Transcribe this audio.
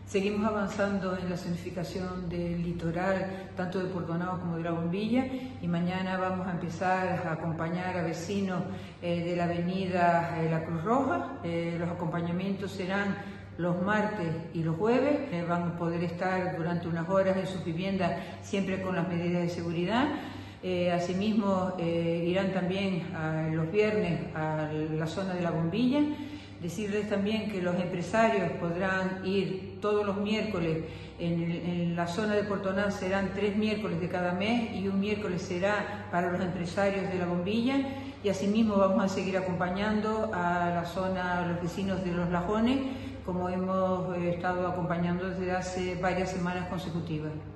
Seguimos avanzando en la zonificación del litoral, tanto de Puerto como de La Bombilla, y mañana vamos a empezar a acompañar a vecinos de la avenida La Cruz Roja. Los acompañamientos serán los martes y los jueves. Van a poder estar durante unas horas en sus viviendas, siempre con las medidas de seguridad. Asimismo, irán también los viernes a la zona de La Bombilla. Decirles también que los empresarios podrán ir todos los miércoles. En la zona de Puerto Ordaz serán 3 miércoles de cada mes y un miércoles será para los empresarios de La Bombilla. Y asimismo vamos a seguir acompañando a la zona, a los vecinos de Los Lajones, como hemos estado acompañando desde hace varias semanas consecutivas.